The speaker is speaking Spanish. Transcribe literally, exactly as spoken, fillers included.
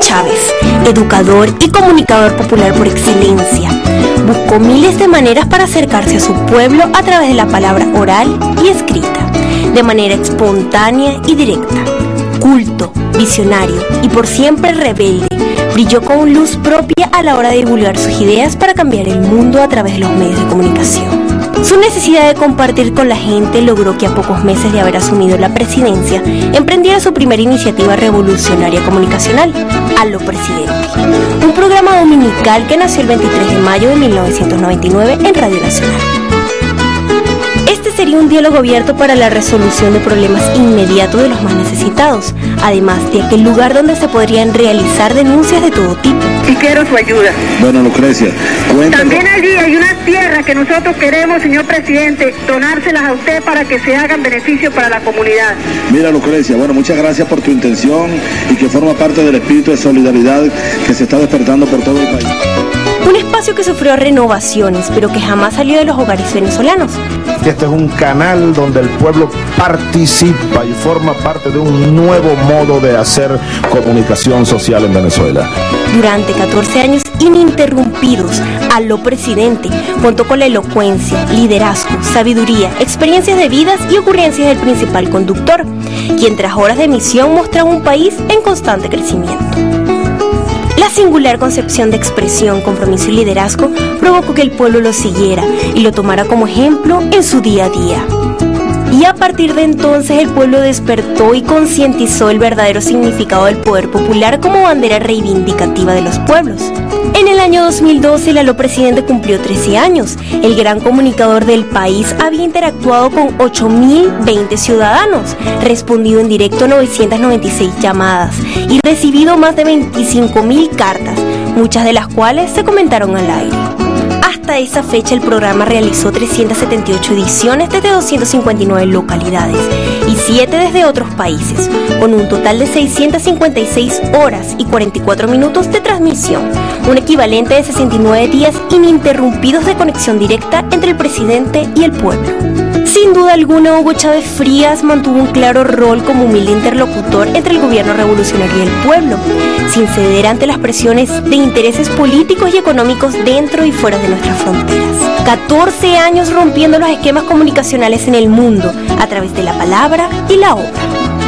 Chávez, educador y comunicador popular por excelencia, buscó miles de maneras para acercarse a su pueblo a través de la palabra oral y escrita, de manera espontánea y directa. Culto, visionario y por siempre rebelde, brilló con luz propia a la hora de divulgar sus ideas para cambiar el mundo a través de los medios de comunicación. Su necesidad de compartir con la gente logró que a pocos meses de haber asumido la presidencia, emprendiera su primera iniciativa revolucionaria comunicacional, Aló Presidente, un programa dominical que nació el veintitrés de mayo de mil novecientos noventa y nueve en Radio Nacional. Este sería un diálogo abierto para la resolución de problemas inmediatos de los más necesitados, además de aquel lugar donde se podrían realizar denuncias de todo tipo. Y quiero su ayuda. Bueno, Lucrecia, cuéntanos. También allí hay unas tierras que nosotros queremos, señor presidente, donárselas a usted para que se hagan beneficios para la comunidad. Mira, Lucrecia, bueno, muchas gracias por tu intención y que forma parte del espíritu de solidaridad que se está despertando por todo el país. Un espacio que sufrió renovaciones, pero que jamás salió de los hogares venezolanos. Este es un canal donde el pueblo participa y forma parte de un nuevo modo de hacer comunicación social en Venezuela. Durante catorce años ininterrumpidos, Aló Presidente contó con la elocuencia, liderazgo, sabiduría, experiencias de vidas y ocurrencias del principal conductor, quien tras horas de emisión mostraba un país en constante crecimiento. La singular concepción de expresión, compromiso y liderazgo provocó que el pueblo lo siguiera y lo tomara como ejemplo en su día a día. Y a partir de entonces el pueblo despertó y concientizó el verdadero significado del poder popular como bandera reivindicativa de los pueblos. En el año dos mil doce, el Aló Presidente cumplió trece años. El gran comunicador del país había interactuado con ocho mil veinte ciudadanos, respondido en directo a novecientas noventa y seis llamadas y recibido más de veinticinco mil cartas, muchas de las cuales se comentaron al aire. Hasta esa fecha el programa realizó trescientas setenta y ocho ediciones desde doscientas cincuenta y nueve localidades y siete desde otros países, con un total de seiscientas cincuenta y seis horas y cuarenta y cuatro minutos de transmisión, un equivalente de sesenta y nueve días ininterrumpidos de conexión directa entre el presidente y el pueblo. Sin duda alguna, Hugo Chávez Frías mantuvo un claro rol como humilde interlocutor entre el gobierno revolucionario y el pueblo, sin ceder ante las presiones de intereses políticos y económicos dentro y fuera de nuestras fronteras. catorce años rompiendo los esquemas comunicacionales en el mundo a través de la palabra y la obra.